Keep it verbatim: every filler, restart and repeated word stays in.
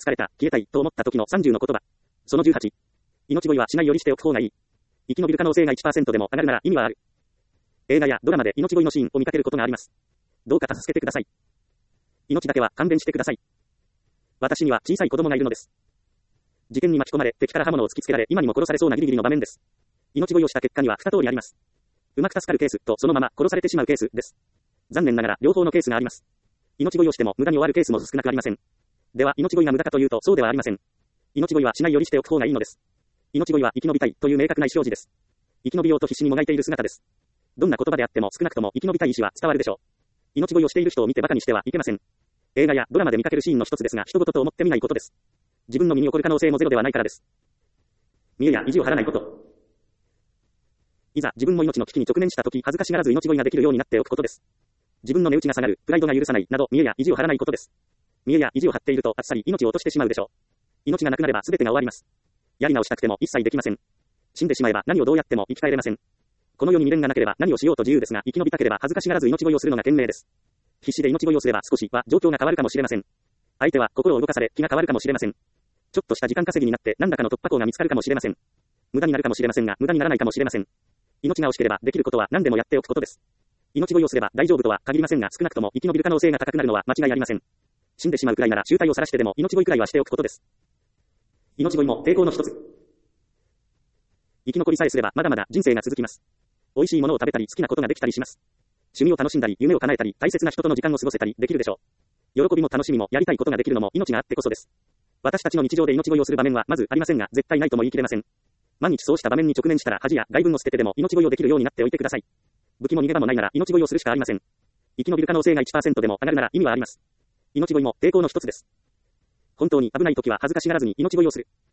疲れた、消えたい、と思った時のさんじゅうの言葉。そのじゅうはち。命乞いはしないよりしておく方がいい。生き延びる可能性が いちパーセント でも上がるなら意味はある。映画やドラマで命乞いのシーンを見かけることがあります。どうか助けてください。命だけは勘弁してください。私には小さい子供がいるのです。事件に巻き込まれ、敵から刃物を突きつけられ、今にも殺されそうなギリギリの場面です。命乞いをした結果にはに通りあります。うまく助かるケースとそのまま殺されてしまうケースです。残念ながら両方のケースがあります。命乞いをしても無駄に終わるケースも少なくありません。では命乞いが無駄かというとそうではありません。命乞いはしないよりしておく方がいいのです。命乞いは生き延びたいという明確な意思表示です。生き延びようと必死にもがいている姿です。どんな言葉であっても少なくとも生き延びたい意思は伝わるでしょう。命乞いをしている人を見て馬鹿にしてはいけません。映画やドラマで見かけるシーンの一つですが、人事と思ってみないことです。自分の身に起こる可能性もゼロではないからです。見栄や意地を張らないこと。いざ自分も命の危機に直面したとき、恥ずかしがらず命乞いができるようになっておくことです。自分の値打ちが下がる、プライドが許さないなど、見栄や意地を張らないことです。見栄や意地を張っているとあっさり命を落としてしまうでしょう。命がなくなれば全てが終わります。やり直したくても一切できません。死んでしまえば何をどうやっても生き返れません。この世に未練がなければ何をしようと自由ですが、生き延びたければ恥ずかしがらず命乞いをするのが賢明です。必死で命乞いをすれば少しは状況が変わるかもしれません。相手は心を動かされ気が変わるかもしれません。ちょっとした時間稼ぎになって何らかの突破口が見つかるかもしれません。無駄になるかもしれませんが、無駄にならないかもしれません。命が惜しければできることは何でもやっておくことです。命乞いをすれば大丈夫とは限りませんが、少なくとも生き延びる可能性が高くなるのは間違いありません。死んでしまうくらいなら醜態を晒してでも命乞いくらいはしておくことです。命乞いも抵抗の一つ。生き残りさえすればまだまだ人生が続きます。美味しいものを食べたり好きなことができたりします。趣味を楽しんだり夢を叶えたり大切な人との時間を過ごせたりできるでしょう。喜びも楽しみもやりたいことができるのも命があってこそです。私たちの日常で命乞いをする場面はまずありませんが、絶対ないとも言い切れません。万一そうした場面に直面したら恥や外聞を捨ててでも命乞いをできるようになっておいてください。武器も逃げ場もないなら命乞いをするしかありません。生き延びる可能性が いちパーセント でも上がるなら意味はあります。命乞いも抵抗の一つです。本当に危ない時は恥ずかしがらずに命乞いをする。